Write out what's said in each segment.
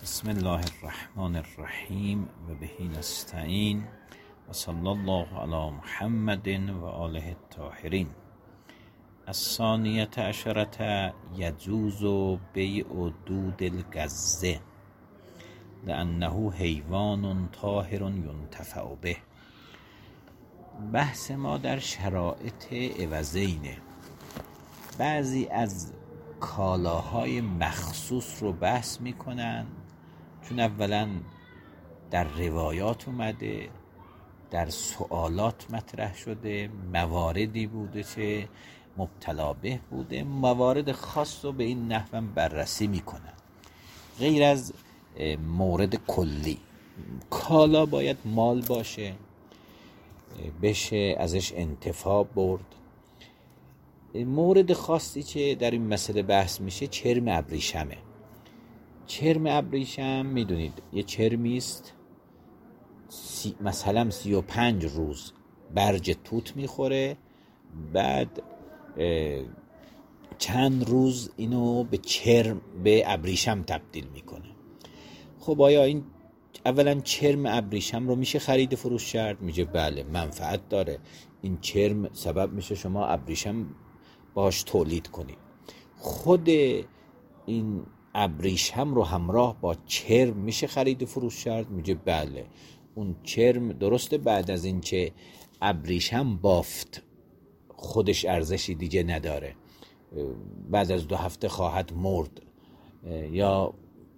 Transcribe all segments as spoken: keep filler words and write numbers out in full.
بسم الله الرحمن الرحیم و به نستعین و صلی الله علی محمد و آله الطاهرین. الثانیة عشرة یجوز بیع دود الگزه لأنه حیوان طاهر ینتفع به. بحث ما در شرایط عوضینه. بعضی از کالاهای مخصوص رو بحث میکنن، چون اولا در روایات اومده، در سوالات مطرح شده، مواردی بوده که مبتلا به بوده، موارد خاص رو به این نحو بررسی میکنن. غیر از مورد کلی، کالا باید مال باشه، بشه ازش انتفاع برد. مورد خاصی که در این مسئله بحث میشه چرم ابریشمه. چرم ابریشم میدونید یه چرمی است، سی مثلا سی و پنج روز برج توت میخوره، بعد چند روز اینو به چرم به ابریشم تبدیل میکنه. خب آیا این اولا چرم ابریشم رو میشه خرید فروش کرد؟ میگه بله، منفعت داره. این چرم سبب میشه شما ابریشم باش تولید کنید. خود این ابریشم رو همراه با چرم میشه خرید فروش کرد؟ میگه بله. اون چرم درسته بعد از این که ابریشم بافت خودش ارزشی دیگه نداره، بعد از دو هفته خواهد مرد یا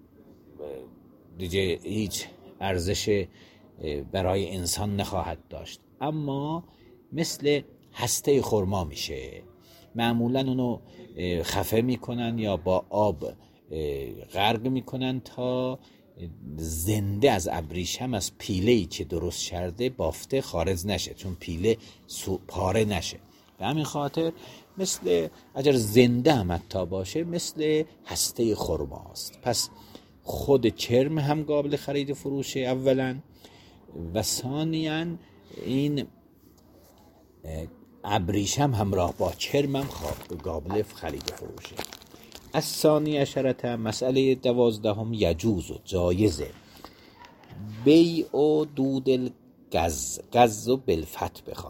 دیگه هیچ ارزش برای انسان نخواهد داشت، اما مثل هسته خرما میشه. معمولا اونو خفه میکنن یا با آب غرق میکنن تا زنده از ابریشم، از پیله‌ای که درست شده بافته خارج نشه، چون پیله پاره نشه. به همین خاطر مثل اگر زنده هم حتی باشه مثل هسته خرماست. پس خود چرم هم قابل خرید فروشه اولا، و ثانیاً این ابریشم همراه با چرم هم قابل خرید فروشه. از ثانی عشرة مسئله دوازدهم یجوز و جایزه بیع و دود الگز، گز و بالفتح بخوان،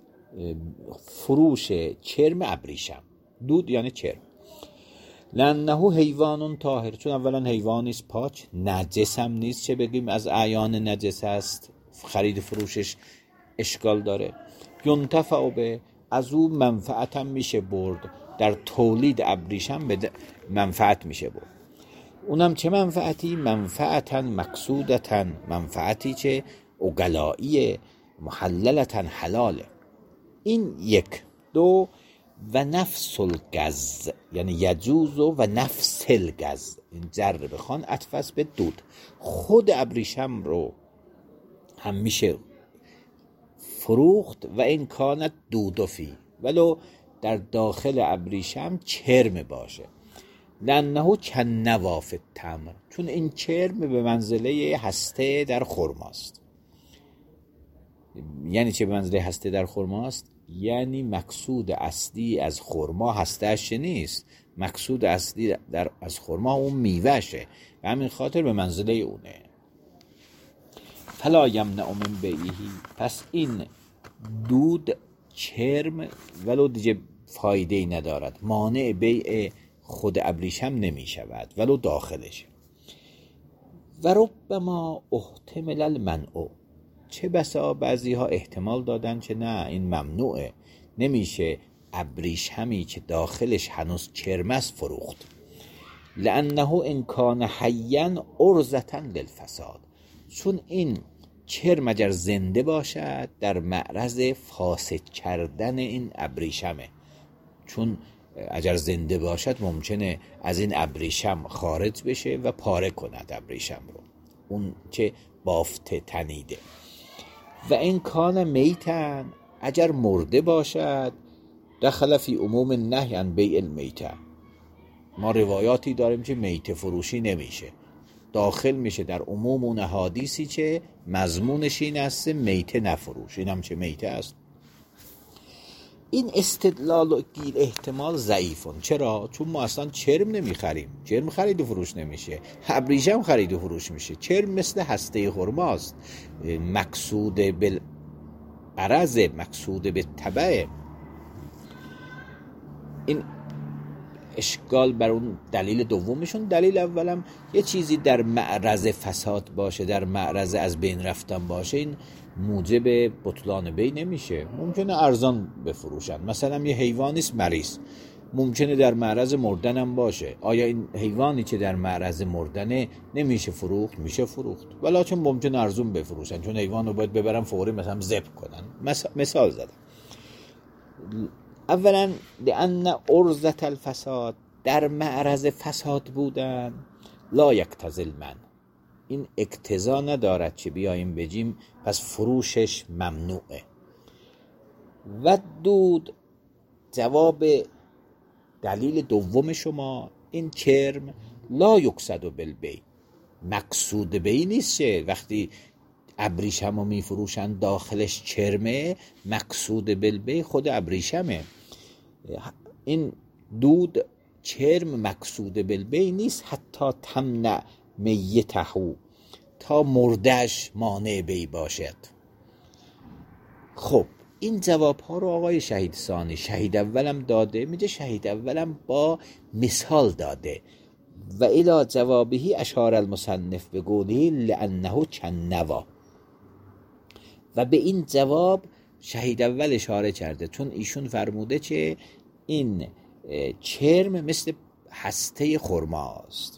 فروش چرم ابریشم. دود یعنی چرم. لأنه حیوان طاهر، چون اولا حیوانی است پاک، نجس هم نیست چه بگیم از اعیان نجس است، خرید فروشش اشکال داره. ینتفع به، از او منفعت هم میشه برد، در تولید ابریشم به منفعت میشه برد. اونم چه منفعتی؟ منفعتا مقصودتا، منفعتی که عقلایی محللتا حلاله. این یک. دو، و نفس الگز، یعنی یجوز و نفس الگز، این جر بخوان عطف به دود. خود ابریشم رو هم میشه فروخت و این کانت دودفی، ولو در داخل ابریشم چرم باشه. لأنه کنواف التمر، چون این چرم به منزله هسته در خرماست. یعنی چه به منزله هسته در خرماست؟ یعنی مقصود اصلی از خرما هسته‌اش نیست، مقصود اصلی در از خرما اون میوهشه، و همین خاطر به منزله اونه. فلا یمنع من بیعه، پس این دود چرم ولو دیگه فایده ندارد، مانع بیع خود ابریشم نمی شود ولو داخلش. و ربما احتمل المنع، چه بسا بعضی ها احتمال دادن که نه این ممنوعه، نمیشه ابریشمی که داخلش هنوز چرم است فروخت. لأنه ان کان حیا عرضة للفساد، چون این چرم اگر زنده باشد در معرض فاسد کردن این ابریشمه، چون اگر زنده باشد ممکنه از این ابریشم خارج بشه و پاره کند ابریشم رو، اون که بافته تنیده. و این کان میتن، اگر مرده باشد دخل فی عموم النهی عن بیع المیته. ما روایاتی داریم که میته فروشی نمیشه، داخل میشه در عموم اون احادیثی که مضمونش این است میته نفروش. این هم چه میته است؟ این استدلال و گیر احتمال ضعیفون. چرا؟ چون ما اصلا چرم نمیخریم، چرم خرید و فروش نمیشه، ابریشم خرید و فروش میشه. چرم مثل هسته خرماست، مقصود بالعرض، مقصود به تبع. این اشکال بر اون دلیل دومشون. دلیل اولم یه چیزی در معرض فساد باشه، در معرض از بین رفتن باشه، این موجب بطلان بی نمیشه. ممکنه ارزان بفروشن، مثلا یه حیوانی است مریض، ممکنه در معرض مردن هم باشه. آیا این حیوانی که در معرض مردنه نمیشه فروخت؟ میشه فروخت، ولی چون ممکنه ارزون بفروشن، چون حیوان رو باید ببرن فوری مثلا ذبح کنن. مثال زدم. اولا لأن عرضة الفساد، در معرض فساد بودن، لا یقتضی المنع، این اقتضا ندارد که بیاییم بگیم پس فروشش ممنوعه. و دود، جواب دلیل دوم شما، این کرم لا یقصد بالبیع، مقصود بی نیست. وقتی ابریشم رو میفروشن داخلش چرمه، مقصود بالبیع خود ابریشمه. این دود چرم مقصود بالبیع نیست، حتی تمنع میتهو، تا مردش مانع بی باشد. خب این جواب ها رو آقای شهید ثانی، شهید اولم داده، میگه شهید اولم با مثال داده. و الی جوابهی اشار المصنف بقوله لانه کنوا، و به این جواب شهید اول اشاره کرده، چون ایشون فرموده که این چرم مثل هسته خرماست.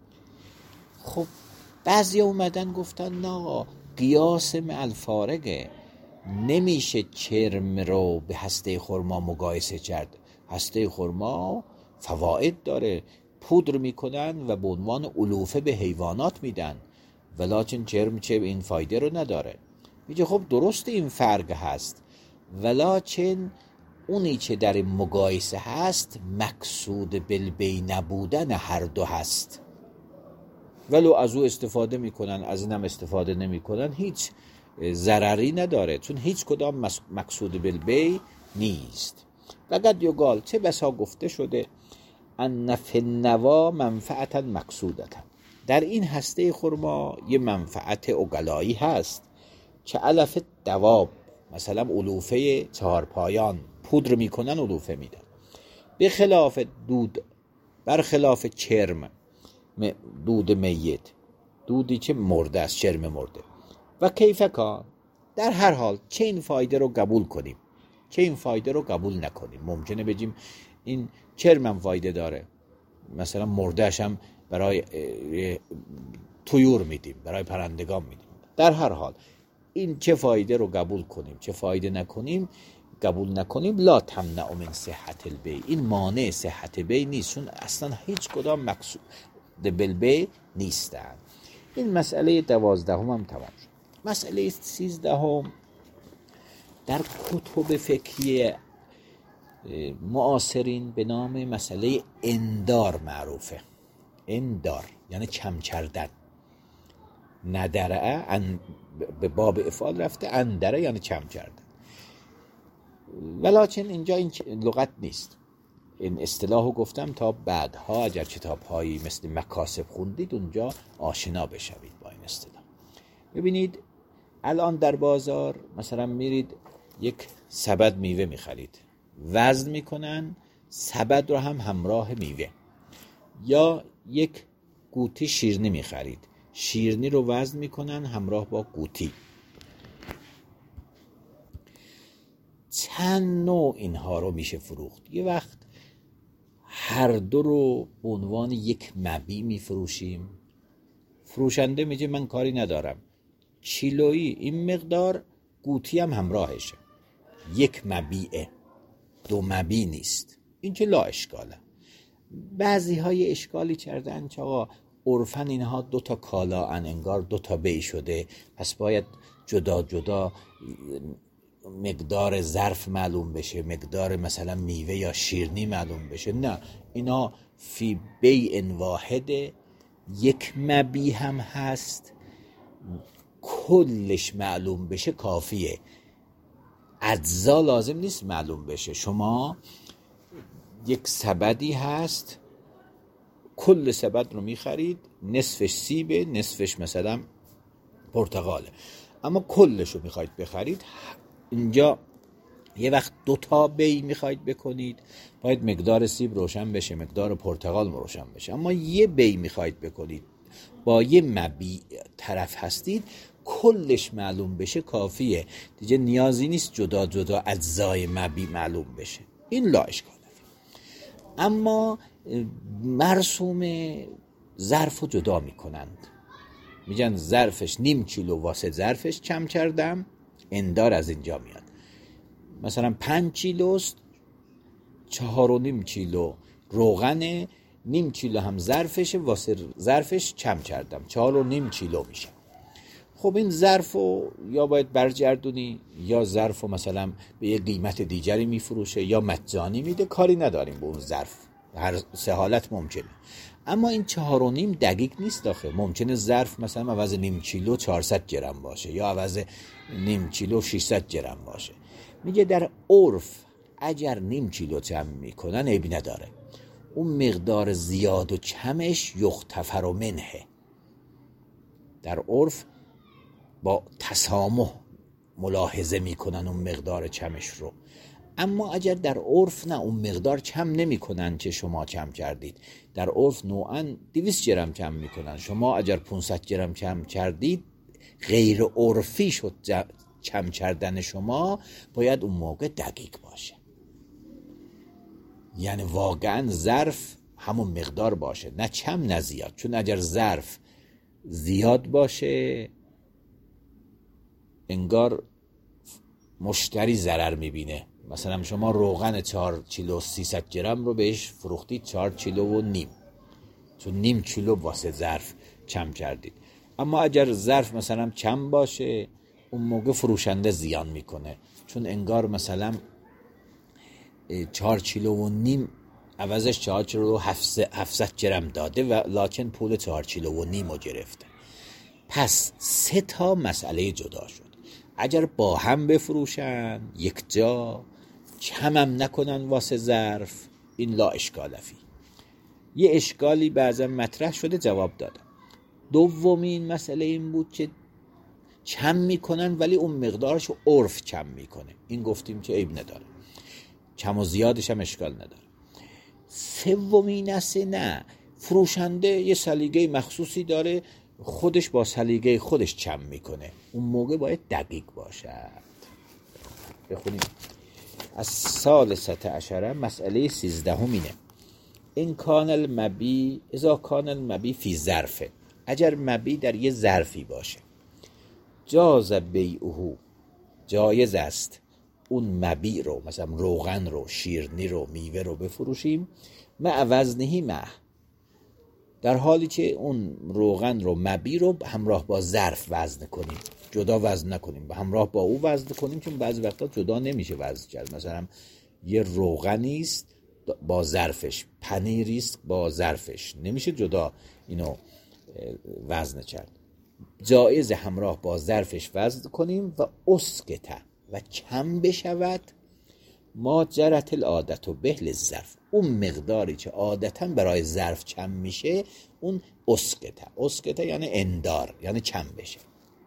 خب بعضی اومدن گفتن نه، قیاس مع الفارقه، نمیشه چرم رو به هسته خرما مقایسه کرد. هسته خرما فواید داره، پودر میکنن و به عنوان علوفه به حیوانات میدن، ولیکن چرم چه این فایده رو نداره. میگه خب درست این فرق هست، ولیکن اونی که در این مقایسه هست مقصود بالبیع نبودن هر دو هست. ولو از او استفاده میکنن از اینم استفاده نمیکنن، هیچ ضرری نداره، چون هیچ کدام مقصود بالبیع نیست. و قد یقال، چه بسا گفته شده، ان فی النوا منفعتا مقصودتا، در این هسته خرما یه منفعت عقلایی هست که علف دواب، مثلا علوفه چهار پایان پودر میکنن علوفه میدن، به خلاف دود، بر خلاف چرم، دود میت، دودی که مرده است، چرم مرده. و کیف کان، در هر حال چه این فایده رو قبول کنیم چه این فایده رو قبول نکنیم. ممکنه بگیم این چرم هم فایده داره، مثلا مردهش هم برای طیور میدیم، برای پرندگان میدیم. در هر حال این چه فایده رو قبول کنیم چه فایده نکنیم، قبول نکنیم، لا تمنع من صحت البیع، این مانع صحت بیع نیست، چون اصلا هیچ کدام مقصود بالبیع نیستن. این مسئله دوازدهم هم تمام شد. مسئله سیزدهم در کتب فقهی معاصرین به نام مسئله اندار معروفه. اندار یعنی کم کردن. ندرعه ان به باب افعال رفته، اندره یعنی کم کردن، ولیکن اینجا این لغت نیست. این اصطلاحو گفتم تا بعدها اگر کتاب‌هایی مثل مکاسب خوندید اونجا آشنا بشوید با این اصطلاح. ببینید الان در بازار مثلا میرید یک سبد میوه میخرید، وزن میکنن سبد رو هم همراه میوه، یا یک قوطی شیرینی میخرید، شیرینی رو وزن میکنن همراه با قوطی. چند نوع اینها رو میشه فروخت. یه وقت هر دو رو به عنوان یک مبیع میفروشیم، فروشنده میگه من کاری ندارم، کیلویی این مقدار، قوطی هم همراهشه، یک مبیعه، دو مبیع نیست. این که لا اشکاله. بعضی های اشکالی کردن که آقا عرفاً اینها دو تا کالا ان، انگار دو تا بیع شده، پس باید جدا جدا مقدار ظرف معلوم بشه، مقدار مثلا میوه یا شیرینی معلوم بشه. نه، اینا فی بیع واحد، یک مبیع هم هست، کلش معلوم بشه کافیه. اجزا لازم نیست معلوم بشه. شما یک سبدی هست، کل سبد رو میخرید، نصفش سیبه، نصفش مثلا پرتقاله، اما کلش رو میخواید بخرید. اینجا یه وقت دو تا بی میخواید بکنید، باید مقدار سیب روشن بشه، مقدار پرتقال روشن بشه. اما یه بی میخواید بکنید، با یه مبی طرف هستید، کلش معلوم بشه کافیه دیگه، نیازی نیست جدا جدا اجزای مبی معلوم بشه. این لا اشکال. اما مرسوم ظرف رو جدا میکنند، میگن ظرفش نیم کیلو واسه ظرفش کم کردم، اندار از اینجا میاد. مثلا پنج کیلوست، چهار و نیم کیلو روغنه، نیم کیلو هم ظرفشه، واسه ظرفش کم کردم، چهار و نیم کیلو میشه. خب این ظرف رو یا باید برگردونی، یا ظرف رو مثلا به یه قیمت دیگری میفروشه، یا مجانی میده، کاری نداریم به اون ظرف، هر سه حالت ممکنه. اما این چهار و نیم دقیق نیست داخل، ممکنه ظرف مثلا عوض نیم کیلو چهارصد گرم باشه، یا عوض نیم کیلو ششصد گرم باشه. میگه در عرف اگر نیم کیلو جمع میکنن عیبی نداره، اون مقدار زیاد و کمش یختفر و منه. در عرف با تسامح ملاحظه میکنن اون مقدار کمش رو. اما اگر در عرف نه، اون مقدار کم نمیکنن که شما کم کردید. در عرف نوعاً دویست گرم کم میکنن، شما اگر پانصد گرم کم کردید غیر عرفی شد. کم کردن شما باید اون موقع دقیق باشه، یعنی واقعاً ظرف همون مقدار باشه، نه کم نه زیاد. چون اگر ظرف زیاد باشه انگار مشتری ضرر میبینه. مثلا شما روغن چهار کیلو سیصد گرم رو بهش فروختید چهار کیلو و نیم، چون نیم کیلو واسه ظرف کم کردید. اما اگر ظرف مثلا کم باشه، اون موقع فروشنده زیان میکنه، چون انگار مثلا چهار کیلو و نیم عوضش چهار کیلو و هفتصد گرم داده و لکن پول چهار کیلو و نیم رو گرفته. پس سه تا مسئله جدا شد. اگر با هم بفروشن یک جا، کم هم نکنن واسه ظرف، این لا اشکال فی. یه اشکالی بعضا مطرح شده جواب دادم. دومین مسئله این بود که کم میکنن ولی اون مقدارشو عرف کم میکنه. این گفتیم که عیب نداره، کم و زیادش هم اشکال نداره. سومین است نه، فروشنده یه سلیقه مخصوصی داره، خودش با سلیقه خودش کم میکنه، اون موقع باید دقیق باشد. بخونیم از سال ست عشره مسئله سیزدهم اینه: این کان المبی اذا کان المبی فی ظرفه، اگر مبی در یه ظرفی باشه، جاز بیعه، جایز است اون مبی رو، مثلا روغن رو، شیرنی رو، میوه رو بفروشیم، مع وزنهی مع، در حالی که اون روغن رو، مبی رو همراه با ظرف وزن کنیم، جدا وزن نکنیم، به همراه با او وزن کنیم، چون بعضی وقتا جدا نمیشه وزن کرد. مثلا یه روغنی است با ظرفش، پنیری است با ظرفش، نمیشه جدا اینو وزن کرد. جایز همراه با ظرفش وزن کنیم و اسکته، و کم بشود ما جرت العادت و بهل الظرف، اون مقداری که عادتا برای ظرف کم میشه اون اسکته. اسکته یعنی اندار، یعنی کم بشه.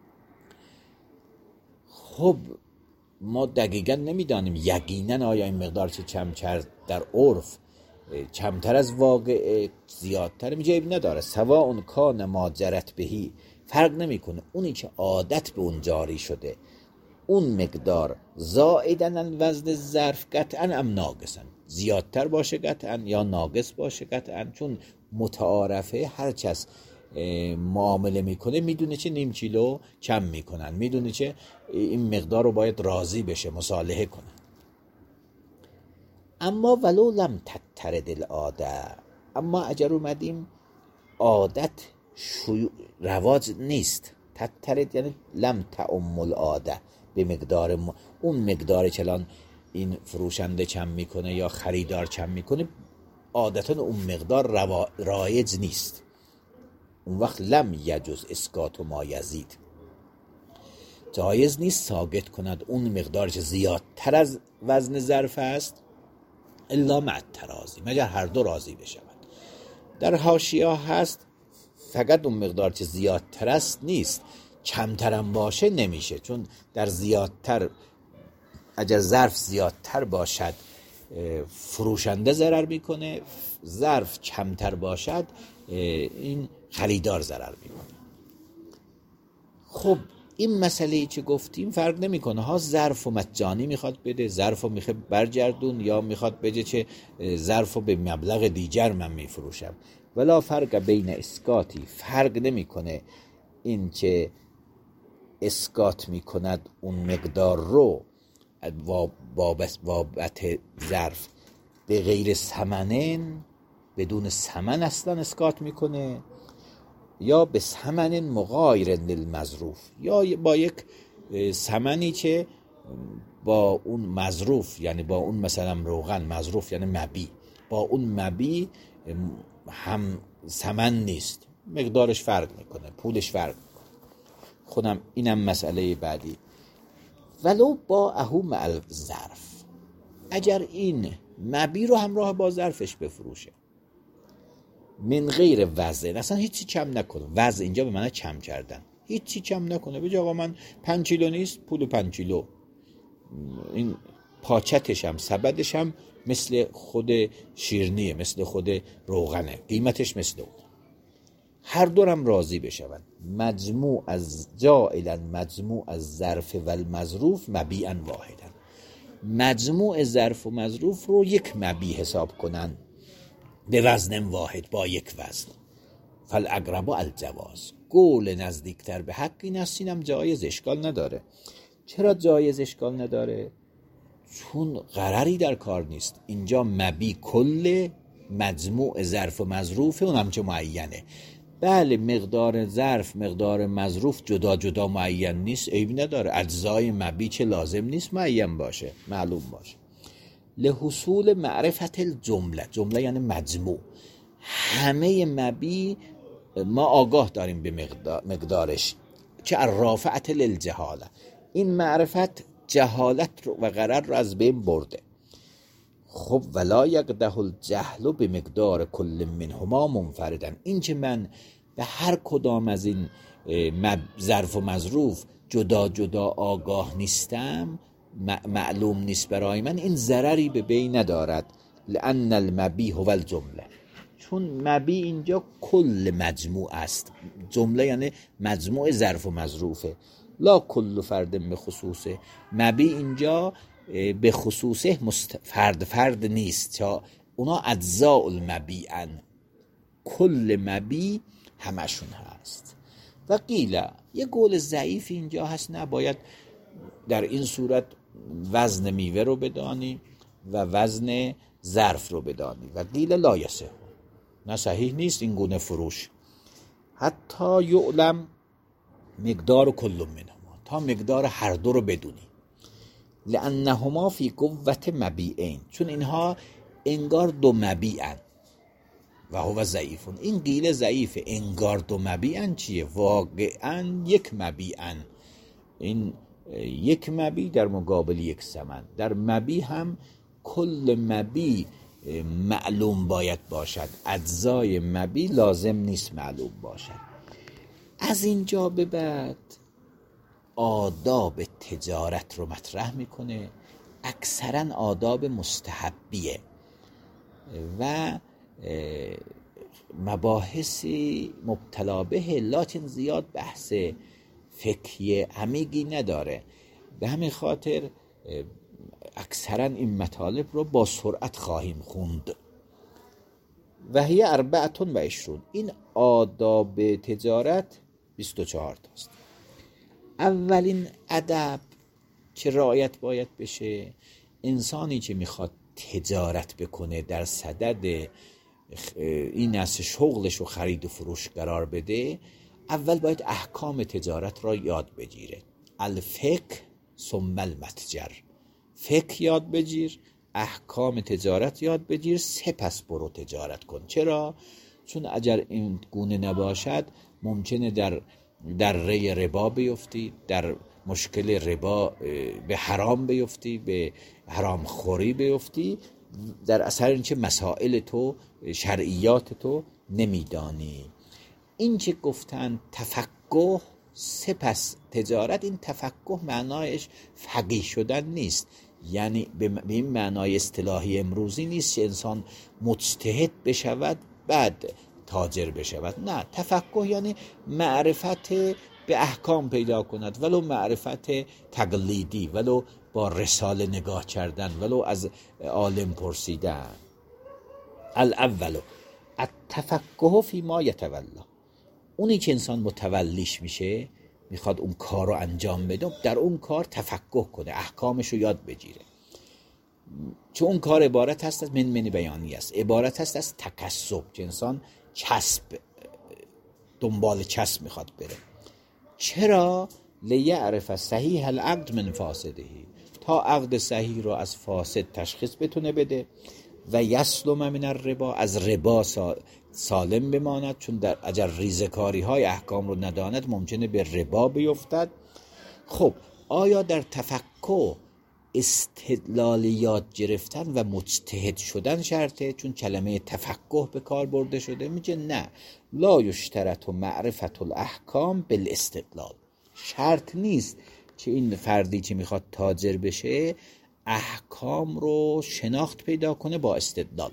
خب ما دقیقا نمیدانیم یقینا آیا این مقدار که کم کرد در عرف کمتر از واقع زیادتر، میگه عیب نداره. سوا اون کان ما جرت بهی، فرق نمیکنه اونی که عادت به اون جاری شده اون مقدار زائدن وزن ظرف قطعا ام ناقصن، زیادتر باشه قطعا یا ناقص باشه قطعا، چون متعارفه هر کس معامله میکنه میدونه که نیم کیلو کم میکنن، میدونه که این مقدار رو باید راضی بشه، مصالحه کنن. اما ولو لم تترد العاده، اما اگر اومدیم عادت شیوع رواج نیست، تترد یعنی لم تعم العاده، به مقدار م... اون مقدار که الان این فروشنده کم میکنه یا خریدار کم میکنه عادتا اون مقدار روا... رایج نیست، اون وقت لم یجوز اسکات ما یزید. جایز نیست ثابت کند اون مقدار که زیادتر از وزن ظرف است الا مع التراضی، مگر هر دو راضی بشود. در حاشیه هست فقط اون مقدار که زیادتر است نیست، کمترم باشه نمیشه، چون در زیادتر اگر ظرف زیادتر باشد فروشنده ضرر میکنه، ظرف کمتر باشد این خریدار ضرر میکنه. خب این مسئله که گفتیم فرق نمیکنه ها، ظرف و مجانی میخواد بده، ظرف و میخواد برگردون، یا میخواد بگه چه ظرف و به مبلغ دیگر من میفروشم. ولا فرق بین اسکاتی، فرق نمیکنه این که اسکات میکند اون مقدار رو بابت ظرف به غیر ثمنن، بدون ثمن اصلا اسکات میکنه، یا به ثمن مغایر للمظروف، یا با یک ثمنی که با اون مظروف، یعنی با اون مثلا روغن، مظروف یعنی مبی، با اون مبی هم ثمن نیست، مقدارش فرق میکنه، پولش فرق میکنه. خودم اینم مسئله بعدی. ولو با اهو مع ظرف، اگر این مبی رو همراه با ظرفش بفروشه من غیر وزن، اصلا هیچی کم نکنه، وزن اینجا به معنی کم کردن، هیچی کم نکنه، بگه آقا من پنج کیلو نیست، پول پنج کیلو، این پاچتش هم سبدش هم مثل خود شیرنیه، مثل خود روغنه، قیمتش مثل اون، هر دورم راضی بشون. مجموع از جائلا مجموع از ظرف و المظروف مبیعا واحدا، مجموع ظرف و مظروف رو یک مبی حساب کنن به وزن واحد، با یک وزن. فالاقرب الجواز، قول نزدیکتر به حق این است، اینم جایز، اشکال نداره. چرا جایز اشکال نداره؟ چون قراری در کار نیست، اینجا مبی کل مجموع ظرف و مظروف اونم چه معینه. بله مقدار ظرف مقدار مظروف جدا جدا معین نیست، عیبی نداره، اجزای مبی چه لازم نیست معین باشه، معلوم باشه. لحصول معرفت الجمله، جمله یعنی مجموع، همه مبی ما آگاه داریم به مقدار مقدارش، که الرافعت للجهاله، این معرفت جهالت رو و غرر رو از بین برده. خب ولا یقدح الجهل به مقدار کل منهما منفردا، این که من به هر کدام از این ظرف و مظروف جدا جدا آگاه نیستم، معلوم نیست برای من، این ضرری به بین ندارد. لأن المبی هو الجمله، چون مبی اینجا کل مجموع است، جمله یعنی مجموع ظرف و مظروفه، لا کل فرد به خصوصه، مبی اینجا به خصوصه فرد فرد نیست، چون اونا اجزاء المبیعن، کل مبی همشون هست. و قیل، یه قول ضعیف اینجا هست، نباید در این صورت وزن میوه رو بدانی و وزن ظرف رو بدانی. و قیل لا یصح، نه صحیح نیست این گونه فروش، حتی یعلم مقدار کل منهما، تا مقدار هر دو رو بدونی. لانهما فی قوت مبیعین، چون اینها انگار دو مبیعن، و هو ضعیفون، این قیل ضعیفه. انگار دو مبیعن چیه؟ واقعا یک مبیعن، این یک مبی در مقابل یک ثمن. در مبی هم کل مبی معلوم باید باشد، اجزای مبی لازم نیست معلوم باشد. از اینجا به بعد آداب تجارت رو مطرح میکنه، اکثرا آداب مستحبیه و مباحثی مبتلا به، لکن زیاد بحث فقهی عمیقی نداره. به همین خاطر اکثرا این مطالب رو با سرعت خواهیم خوند. و هی اربعتون و عشرون، این آداب تجارت بیست و چهار تاست. اولین ادب که رعایت باید بشه، انسانی که میخواد تجارت بکنه در صدد این است شغلش رو خرید و فروش قرار بده، اول باید احکام تجارت را یاد بگیره. الفقه ثم المتجر، فقه یاد بگیر، احکام تجارت یاد بگیر، سپس برو تجارت کن. چرا؟ چون اگر این گونه نباشد ممکنه در در ری ربا بیفتی، در مشکل ربا به حرام بیفتی، به حرام خوری بیفتی، در اثر اینکه مسائل تو، شرعیات تو نمیدانی. این که گفتن تفقه سپس تجارت، این تفقه معنایش فقیه شدن نیست، یعنی به این معنای اصطلاحی امروزی نیست که انسان مجتهد بشود بعد تاجر بشود. نه، تفقه یعنی معرفت به احکام پیدا کند، ولو معرفت تقلیدی، ولو با رساله نگاه کردن، ولو از عالم پرسیدن. الاولو التفقه فی ما یتولی، اونی که انسان متولیش میشه، میخواد اون کار رو انجام بده، در اون کار تفقه کنه، احکامش رو یاد بگیره. چون اون کار عبارت هست از من منی بیانی است، عبارت هست از تکسب، که انسان چسب، دنبال چسب میخواد بره. چرا؟ لیعرف صحیح العقد من فاسدهی، تا عقد صحیح رو از فاسد تشخیص بتونه بده. و یسلم من الربا، از ربا سالم بماند، چون در اگر ریزکاری های احکام رو نداند ممکنه به ربا بیفتد. خب آیا در تفقه استدلالیات گرفتن و مجتهد شدن شرطه؟ چون کلمه تفقه به کار برده شده. میگه نه، لا یشترط معرفت الاحکام بالاستدلال، شرط نیست که این فردی که میخواد تاجر بشه احکام رو شناخت پیدا کنه با استدلال.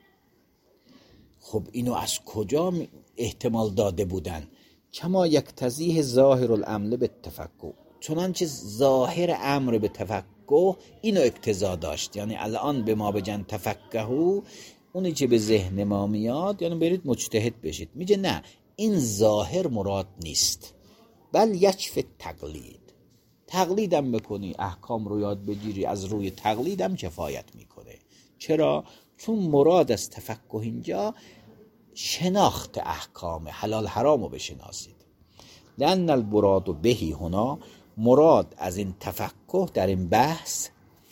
خب اینو از کجا احتمال داده بودن؟ کما یکتضیح ظاهر الامر به تفقه، چنانچه ظاهر امر به تفقه اینو اقتضا داشت. یعنی الان به ما بگن تفقهو، اونی که به ذهن ما میاد یعنی برید مجتهد بشید. میگه نه، این ظاهر مراد نیست، بل یکفی تقلید، تقلیدم بکنی، احکام رو یاد بگیری، از روی تقلیدم کفایت میکنه. چرا؟ چون مراد از تفقه اینجا شناخت احکام حلال حرام رو بشناسید. لأن البراد بهی هنا، مراد از این تفقه در این بحث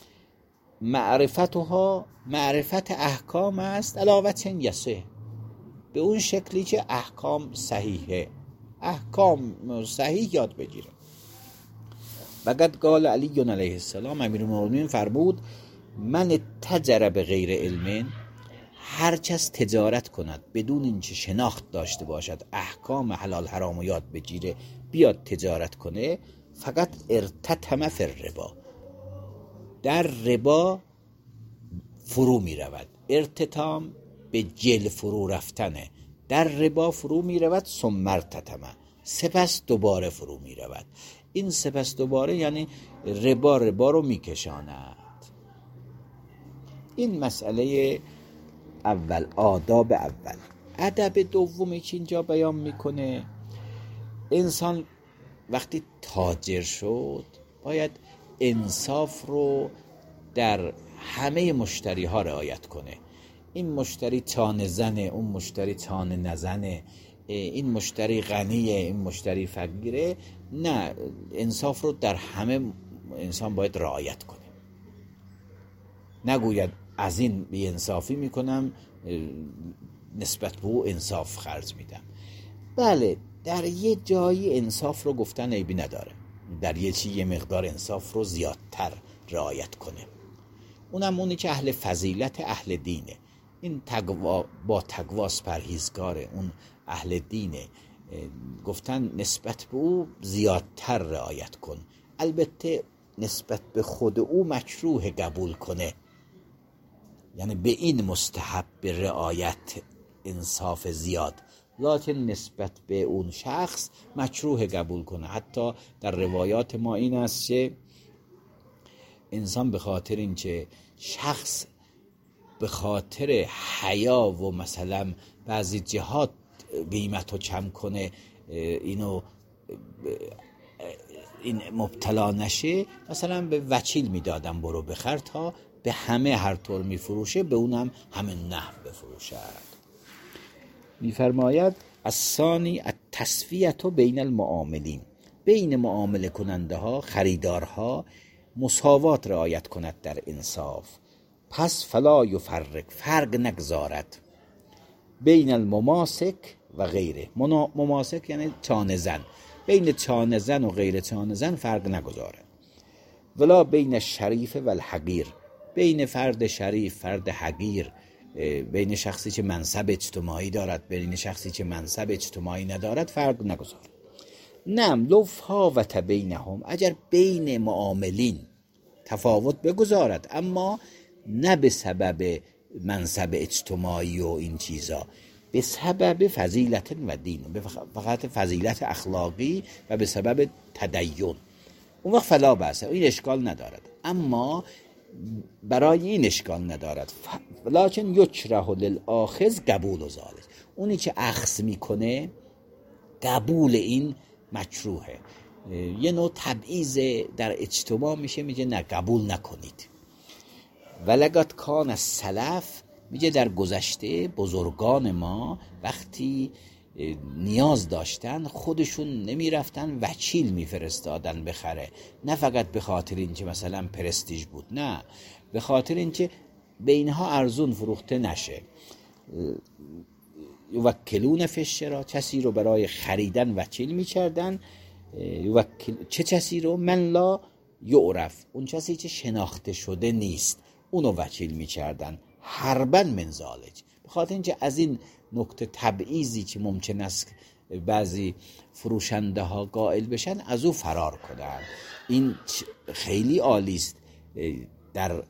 معرفتها، معرفت احکام است، علاوه یسه، به اون شکلی که احکام صحیحه، احکام صحیح یاد بگیره. وقد قال علی علیه السلام، امیرالمومنین فرمود من تجر به غیر علم، هر کس تجارت کند بدون اینکه شناخت داشته باشد، احکام حلال حرام رو یاد بگیره بیاد تجارت کنه، فقط ارتتم فی الربا، در ربا فرو می رود. ارتتام به جل فرو رفتنه، در ربا فرو می رود. ثم ارتتم، سپس دوباره فرو می رود. این سپس دوباره یعنی ربا ربا رو می کشاند. این مسئله اول، آداب اول. ادب دومی که اینجا بیان میکنه، انسان وقتی تاجر شد باید انصاف رو در همه مشتری ها رعایت کنه. این مشتری چانه زنه، اون مشتری چانه نزنه، این مشتری غنیه، این مشتری فقیره. نه، انصاف رو در همه انسان باید رعایت کنه. نگوید از این بی انصافی میکنم نسبت به او انصاف خرج میدم. بله، در یه جایی انصاف رو گفتن عیبی نداره، در یه چی یه مقدار انصاف رو زیادتر رعایت کنه. اونم اونی که اهل فضیلت، اهل دینه، این تقوا، با تقواس پرهیزگاره، اون اهل دینه، گفتن نسبت به او زیادتر رعایت کن. البته نسبت به خود او مکروه قبول کنه، یعنی به این مستحب به رعایت انصاف زیاد، لکن نسبت به اون شخص مکروه قبول کنه. حتی در روایات ما این است که انسان به خاطر این که شخص به خاطر حیا و مثلا بعضی جهات قیمت رو کم کنه، اینو این مبتلا نشه، مثلا به وکیل میدادم برو بخر، تا به همه هر طور میفروشه به اونم همه نحو بفروشد. میفرماید الثانی التسویة بین المعاملین، بین معامله کننده ها، خریدارها مساوات رعایت کند در انصاف. پس فلا یفرق، فرق نگذارد، بین المماسک و غیره. مماسک یعنی چانه زن، بین چانه زن و غیر چانه زن فرق نگذارد. ولا بین شریف و الحقیر، بین فرد شریف فرد حقیر، بین شخصی که منصب اجتماعی دارد بین شخصی که منصب اجتماعی ندارد فرق نگذارد. نعم لو فاوت بینهم، اگر بین معاملین تفاوت بگذارد، اما نه به سبب منصب اجتماعی و این چیزا، به سبب فضیلت و دین، فقط فضیلت اخلاقی و به سبب تدین، اون وقت فلا بأس، این اشکال ندارد. اما برای این اشکال ندارد، لکن یکره للآخذ قبول ذلک، اونی که اخذ میکنه قبول این مکروهه، یه نوع تبعیض در اجتماع میشه، میگه نه قبول نکنید. ولقد کان السلف، میگه در گذشته بزرگان ما وقتی نیاز داشتن خودشون نمیرفتن وکیل میفرستادن بخره، نه فقط به خاطر اینکه مثلا پرستیژ بود، نه به خاطر اینکه به اینها ارزون فروخته نشه. یوکلون فی الشراء، کسی رو برای خریدن وکیل میکردن. چه کسی رو؟ من لا یعرف، اون کسی که شناخته شده نیست، اونو وکیل میکردن. حربا من ذالک، به خاطر اینکه از این نکته تبعیضی که ممکن است بعضی فروشنده ها قائل بشن از او فرار کنن. این خیلی عالی است، در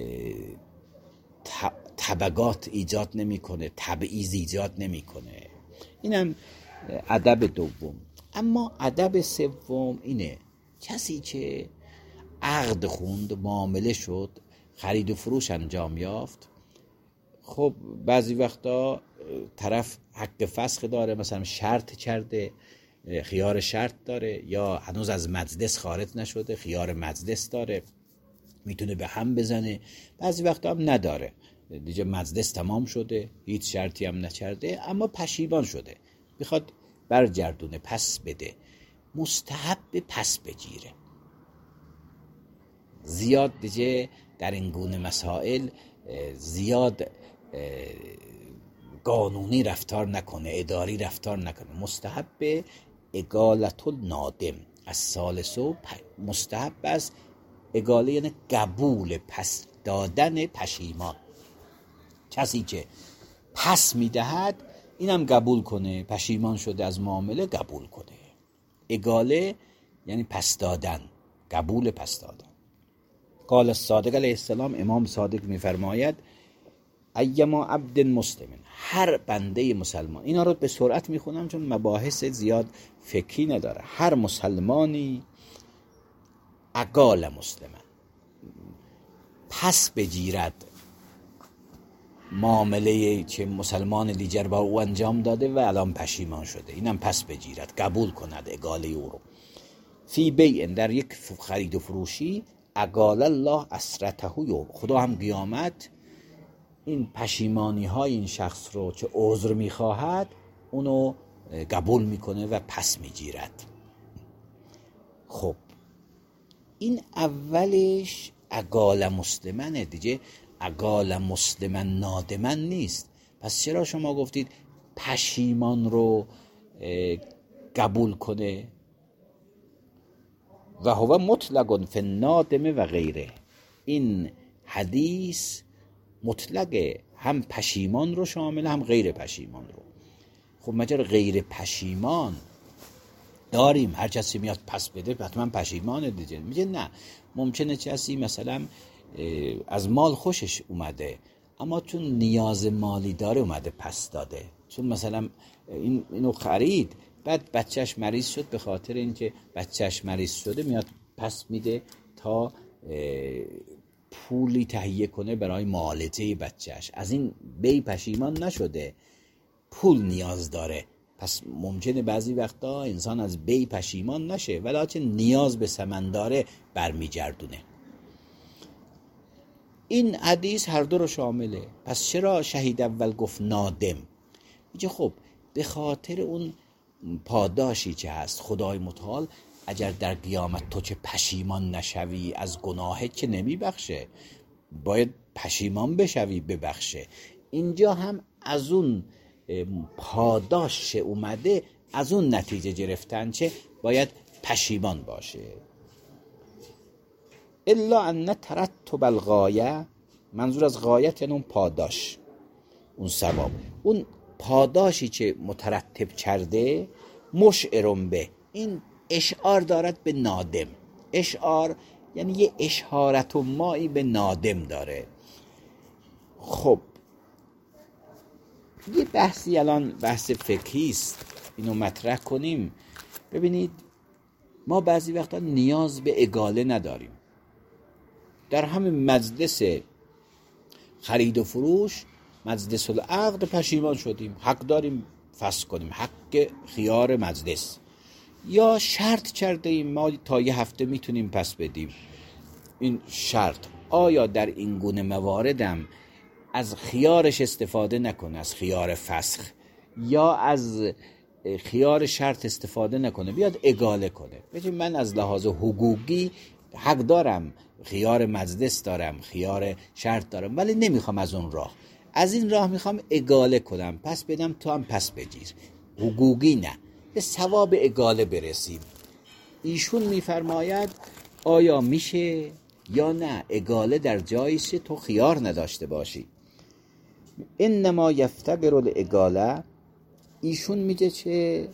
طبقات ایجاد نمیکنه، تبعیض ایجاد نمیکنه. اینم ادب دوم. اما ادب سوم اینه، کسی که عقد خوند، معامله شد، خرید و فروش انجام یافت، خب بعضی وقتا طرف حق فسخ داره، مثلا شرط کرده، خیار شرط داره، یا هنوز از مجلس خارج نشده، خیار مجلس داره، میتونه به هم بزنه. بعضی وقتا هم نداره، دیگه مجلس تمام شده، هیچ شرطی هم نکرده، اما پشیمان شده، میخواد برگردونه، پس بده. مستحب پس بگیره. زیاد دیگه در این گونه مسائل زیاد قانونی رفتار نکنه، اداری رفتار نکنه. مستحب اقالت النادم از ثالثو، مستحب از اقاله یعنی قبول پس دادن پشیمان. کسی که پس میدهد اینم قبول کنه، پشیمان شده از معامله قبول کنه. اقاله یعنی پس دادن، قبول پس دادن. قال الصادق علیه السلام، امام صادق میفرماید ایما عبد مسلم، هر بنده مسلمان، اینا رو به سرعت میخونم چون مباحث زیاد فقهی نداره. هر مسلمانی اقال مسلمان، پس بگیرد معامله که مسلمان دیگر با او انجام داده و الان پشیمان شده، اینم پس بگیرد، قبول کند اقاله او رو. فی بیع، در یک خرید و فروشی، اقال الله اسرته یوم، خدا هم قیامت این پشیمانی های این شخص رو که عذر میخواهد اونو قبول میکنه و پس میگیرد. خب این اولش اقال مسلمنه دیگه، اقال مسلمن نادمن نیست. پس چرا شما گفتید پشیمان رو قبول کنه؟ و هو مطلق فی النادم و غیره، این حدیث مطلقه، هم پشیمان رو شامل هم غیر پشیمان رو. خب مگر غیر پشیمان داریم؟ هر کسی میاد پس بده حتما پشیمانه دیگه. میگه نه، ممکنه کسی مثلا از مال خوشش اومده اما چون نیاز مالی داره اومده پس داده، چون مثلا این اینو خرید بعد بچهش مریض شد، به خاطر اینکه بچهش مریض شده میاد پس میده تا پولی تهیه کنه برای معالجه بچهش. از این بی پشیمان نشده، پول نیاز داره. پس ممکنه بعضی وقتا انسان از بی پشیمان نشه ولیکن نیاز به ثمن داره برمیگردونه. این حدیث هر دو رو شامله. پس چرا شهید اول گفت نادم؟ میگه خب به خاطر اون پاداشی که هست. خدای متعال اگر در قیامت تو چه پشیمان نشوی از گناهت که نمی بخشه، باید پشیمان بشوی ببخشه. اینجا هم از اون پاداش اومده از اون نتیجه گرفتن چه باید پشیمان باشه. الا ان ترتب الغایه، منظور از غایت یعنی اون پاداش، اون ثواب، اون پاداشی که مترتب کرده مشعرم به، این اشعار دارد به نادم. اشعار یعنی یه اشارت و مایی به نادم داره. خب یه بحثی الان بحث فقهی است، اینو مطرح کنیم. ببینید ما بعضی وقتا نیاز به اگاله نداریم. در همین مجلس خرید و فروش، مجلس العقد پشیمان شدیم، حق داریم فسخ کنیم، حق خیار مجلس، یا شرط کرده ایم ما تا یه هفته میتونیم پس بدیم. این شرط آیا در این گونه مواردم از خیارش استفاده نکنه، از خیار فسخ یا از خیار شرط استفاده نکنه، بیاد اگاله کنه، بگیم من از لحاظ حقوقی حق دارم، خیار مجلس دارم، خیار شرط دارم، ولی نمیخوام از اون راه، از این راه میخوام اگاله کنم، پس بدم تو هم پس بگیر، حقوقی نه، به ثواب اگاله برسیم. ایشون میفرماید آیا میشه یا نه اگاله در جایش تو خیار نداشته باشی. انما یفتقر الاگاله، ایشون میگه چه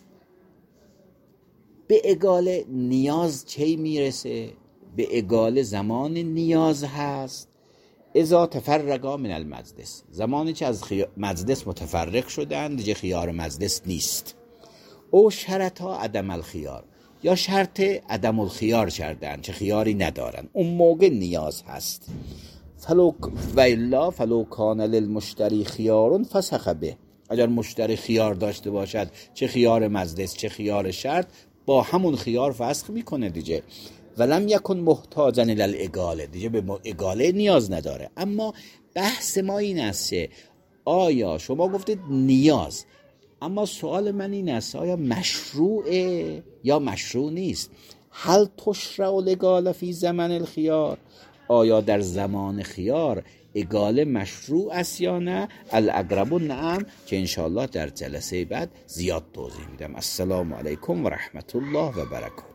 به اگاله نیاز چی میرسه؟ به اگاله زمان نیاز هست اذا تفرقا من المجلس، زمانی که از خی... مجلس متفرق شدن دیگه خیار مجلس نیست. او شرطا عدم الخیار، یا شرط عدم الخیار کردن چه خیاری ندارن، اون موقع نیاز هست. فلو و الا فلو کان للمشتری خیار فسخ به، اگر مشتری خیار داشته باشد، چه خیار مجلس چه خیار شرط، با همون خیار فسخ میکنه دیگه. ولم یکن محتاجا الی الاگاله، دیگه به اگاله نیاز نداره. اما بحث ما این است که آیا شما گفتید نیاز، اما سوال من این است آیا مشروعه یا مشروع نیست؟ هل تشرع الاگاله فی زمن الخیار، آیا در زمان خیار اگاله مشروع است یا نه؟ الاقرب نعم، که انشاءالله در جلسه بعد زیاد توضیح میدم. السلام علیکم و رحمت الله و برکاته.